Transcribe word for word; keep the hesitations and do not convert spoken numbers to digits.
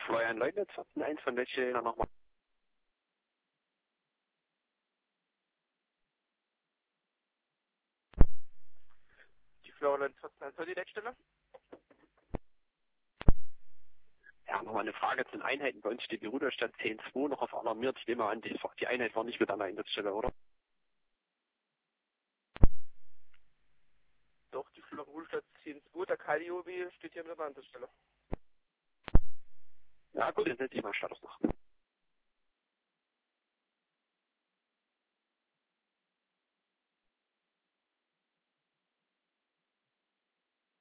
Florian Leutnitz, eins von welche nochmal? Die Florian eins soll die Leitstelle? Ja, nochmal eine Frage zu den Einheiten. Bei uns steht die Ruderstadt zehn zwei noch auf alarmiert. Ich nehme an, die, die Einheit war nicht mit an der Einsatzstelle, oder? Doch, die Florian zehn zwei, der Kaliobi steht hier mit an der Stelle. Ja gut, dann setze ich mal Status noch.